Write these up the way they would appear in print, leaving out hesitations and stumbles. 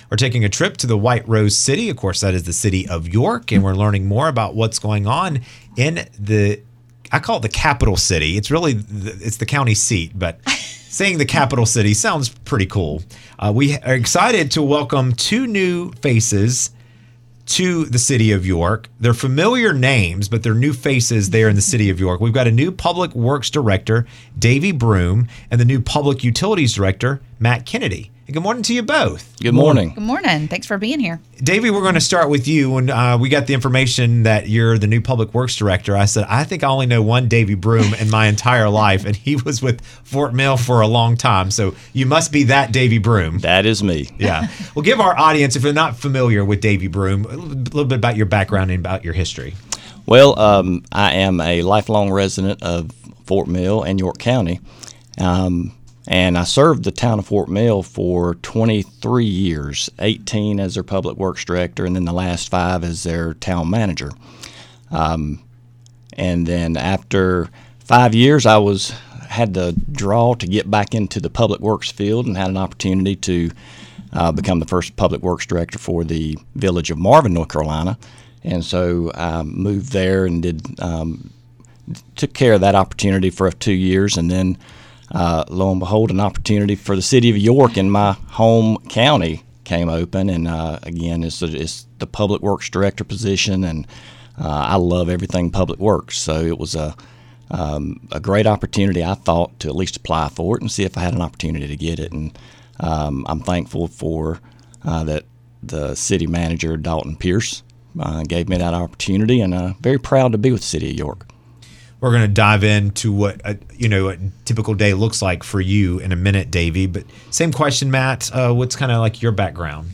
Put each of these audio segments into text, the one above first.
We're taking a trip to the White Rose City. Of course, that is the city of York, and we're learning more about what's going on in I call it the capital city. It's really it's the county seat, but saying the capital city sounds pretty cool. We are excited to welcome two new faces to the city of York. They're familiar names, but they're new faces there in the city of York. We've got a new Public Works Director, Davey Broom, and the new Public Utilities Director, Matt Kennedy. And good morning to you both. Good morning. Good morning. Thanks for being here. Davey, we're going to start with you. When we got the information that you're the new Public Works Director, I said, I think I only know one Davey Broom in my entire life, and he was with Fort Mill for a long time. So you must be that Davey Broom. That is me. Yeah. Well, give our audience, if they're not familiar with Davey Broom, a little bit about your background and about your history. Well, I am a lifelong resident of Fort Mill and York County. And I served the town of Fort Mill for 23 years, 18 as their public works director, and then the last 5 as their town manager. And then after 5 years, I had the draw to get back into the public works field and had an opportunity to become the first public works director for the village of Marvin, North Carolina. And so I moved there and took care of that opportunity for 2 years, and then lo and behold, an opportunity for the city of York in my home county came open, and again, it's the public works director position, and I love everything public works. So it was a great opportunity, I thought, to at least apply for it and see if I had an opportunity to get it. And I'm thankful for that the city manager, Dalton Pierce, gave me that opportunity, and very proud to be with the city of York. We're going to dive into what a typical day looks like for you in a minute, Davey. But same question, Matt. What's kind of like your background?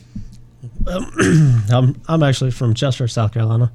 I'm actually from Chester, South Carolina.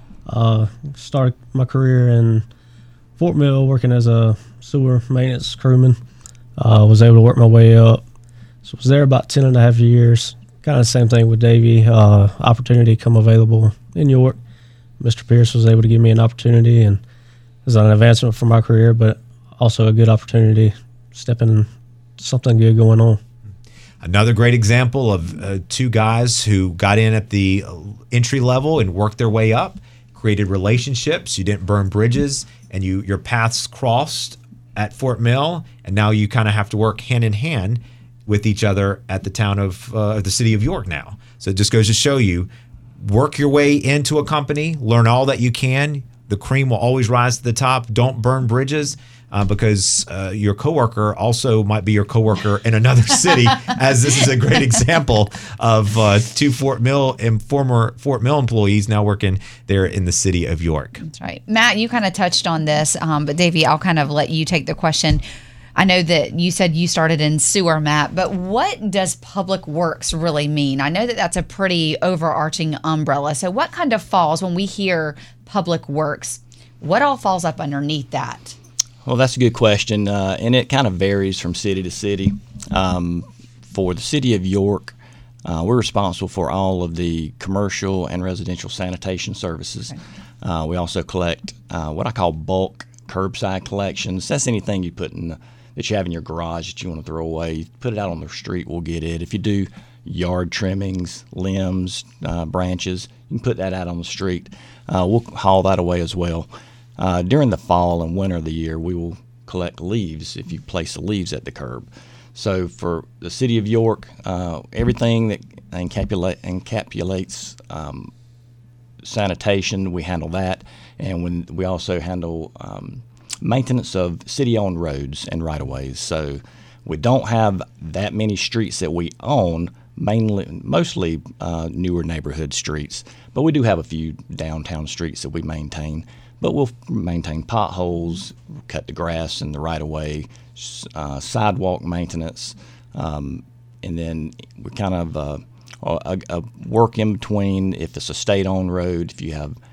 Started my career in Fort Mill working as a sewer maintenance crewman. Was able to work my way up. So was there about 10 and a half years. Kind of the same thing with Davey. Opportunity come available in York. Mr. Pierce was able to give me an opportunity, and it was an advancement for my career, but also a good opportunity, stepping in something good going on. Another great example of two guys who got in at the entry level and worked their way up, created relationships. You didn't burn bridges, and your paths crossed at Fort Mill, and now you kind of have to work hand in hand with each other at the town of the city of York now. So it just goes to show you, work your way into a company, learn all that you can. The cream will always rise to the top. Don't burn bridges because your coworker also might be your coworker in another city, as this is a great example of two former Fort Mill employees now working there in the city of York. That's right. Matt, you kind of touched on this, but Davey, I'll kind of let you take the question. I know that you said you started in sewer, Matt, but what does public works really mean? I know that that's a pretty overarching umbrella. So what kind of falls when we hear public works? What all falls up underneath that? Well, that's a good question, and it kind of varies from city to city. For the city of York, we're responsible for all of the commercial and residential sanitation services. Okay. We also collect what I call bulk curbside collections. That's anything you put that you have in your garage that you want to throw away. You put it out on the street, we'll get it. If you do yard trimmings, limbs, branches, you can put that out on the street. We'll haul that away as well. During the fall and winter of the year, we will collect leaves if you place the leaves at the curb. So for the city of York, everything that encapsulates sanitation, we handle that. And we also handle maintenance of city-owned roads and right-of-ways. So we don't have that many streets that we own, mostly newer neighborhood streets, but we do have a few downtown streets that we maintain. But we'll maintain potholes, cut the grass in the right-of-way, sidewalk maintenance, and then we kind of a work in between. If it's a state-owned road, if you have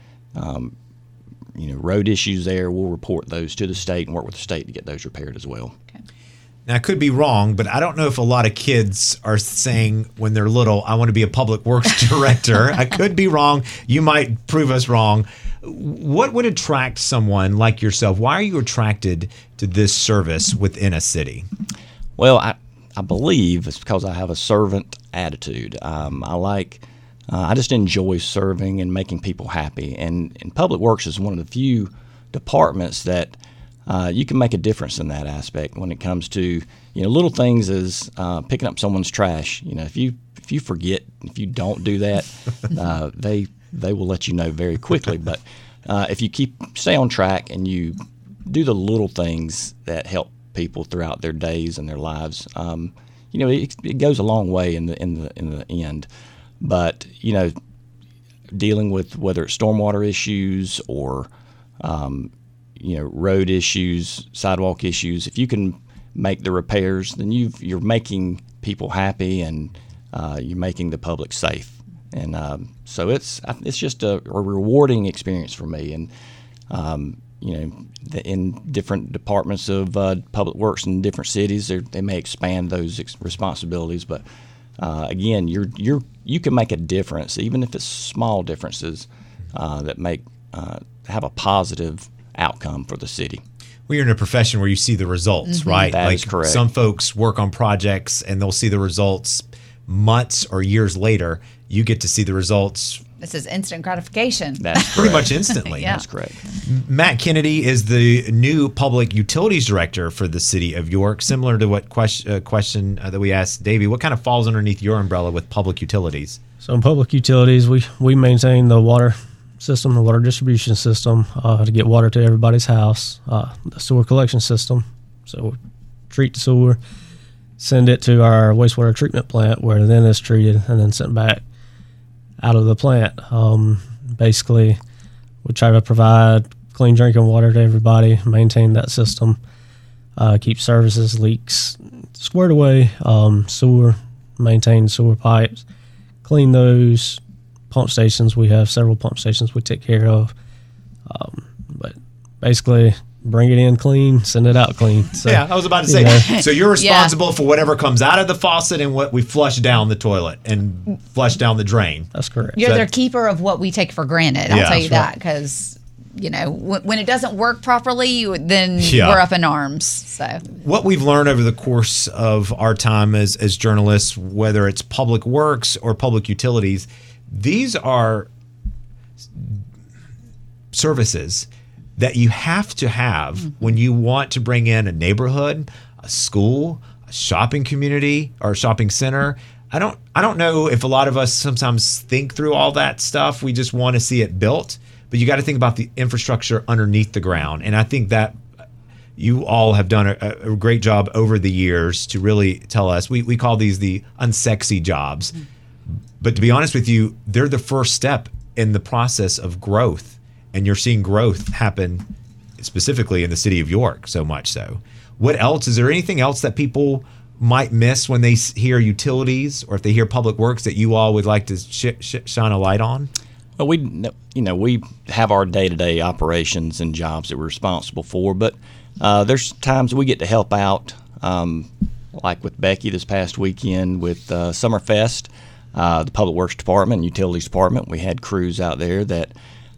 road issues there, we'll report those to the state and work with the state to get those repaired as well. Okay. Now, I could be wrong, but I don't know if a lot of kids are saying when they're little, I want to be a public works director. I could be wrong. You might prove us wrong. What would attract someone like yourself? Why are you attracted to this service within a city? Well, I believe it's because I have a servant attitude. I just enjoy serving and making people happy. And Public Works is one of the few departments that you can make a difference in that aspect when it comes to little things as picking up someone's trash. If you forget, if you don't do that, they will let you know very quickly. But if you stay on track and you do the little things that help people throughout their days and their lives, it goes a long way in the end. But dealing with whether it's stormwater issues or road issues, sidewalk issues, if you can make the repairs, then you're making people happy and you're making the public safe. And so it's just a rewarding experience for me. And in different departments of Public Works in different cities, they may expand those responsibilities, but again, you can make a difference, even if it's small differences that have a positive outcome for the city. Well, you're in a profession where you see the results, right? That is correct. Some folks work on projects and they'll see the results months or years later. You get to see the results. This is instant gratification. That's pretty much instantly. Yeah. That's correct. Matt Kennedy is the new Public Utilities Director for the City of York. Similar to what question that we asked Davey, what kind of falls underneath your umbrella with public utilities? So in public utilities, we maintain the water system, the water distribution system to get water to everybody's house, the sewer collection system. So we treat the sewer, send it to our wastewater treatment plant where then it's treated and then sent back out of the plant. Basically, we try to provide clean drinking water to everybody, maintain that system, keep services, leaks squared away, sewer, maintain sewer pipes, clean those. Pump stations, we have several pump stations we take care of. But basically, bring it in clean, send it out clean. So, yeah, I was about to say. So you're responsible for whatever comes out of the faucet and what we flush down the toilet and flush down the drain. That's correct. You're their keeper of what we take for granted. I'll tell you that, because when it doesn't work properly, then we're up in arms. So what we've learned over the course of our time as journalists, whether it's Public Works or public utilities, these are services that you have to have when you want to bring in a neighborhood, a school, a shopping community, or a shopping center. I don't know if a lot of us sometimes think through all that stuff. We just want to see it built, but you got to think about the infrastructure underneath the ground. And I think that you all have done a great job over the years to really tell us. We call these the unsexy jobs. But to be honest with you, they're the first step in the process of growth. And you're seeing growth happen specifically in the city of York, so much so. What else? Is there anything else that people might miss when they hear utilities or if they hear Public Works that you all would like to shine a light on? Well, we have our day-to-day operations and jobs that we're responsible for, but there's times we get to help out, like with Becky this past weekend with Summerfest. The Public Works Department and Utilities Department, we had crews out there that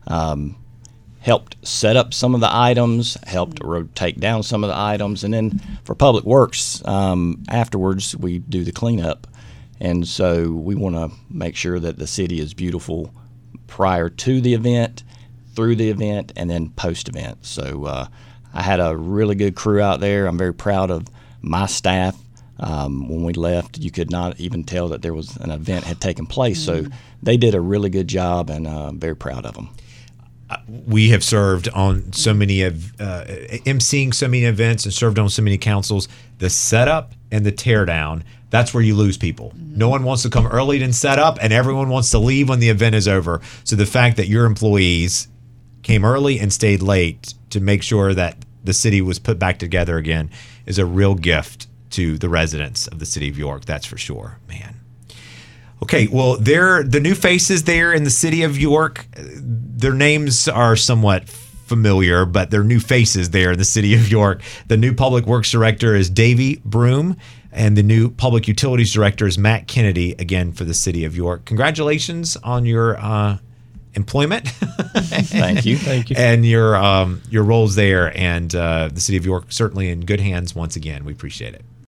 helped set up some of the items, helped take down some of the items, and then for Public Works, afterwards we do the cleanup. And so we want to make sure that the city is beautiful prior to the event, through the event, and then post-event. So I had a really good crew out there. I'm very proud of my staff. When we left, you could not even tell that there was an event had taken place. So they did a really good job, and I'm very proud of them. We have served on so many emceeing so many events and served on so many councils. The setup and the teardown, that's where you lose people. No one wants to come early and set up, and everyone wants to leave when the event is over. So the fact that your employees came early and stayed late to make sure that the city was put back together again is a real gift to the residents of the city of York, that's for sure, man. Okay, well, they're the new faces there in the city of York. Their names are somewhat familiar, but they're new faces there in the city of York. The new Public Works Director is Davey Broom, and the new Public Utilities Director is Matt Kennedy, again, for the city of York. Congratulations on your employment. Thank you. Thank you. And your roles there, and the city of York certainly in good hands once again. We appreciate it.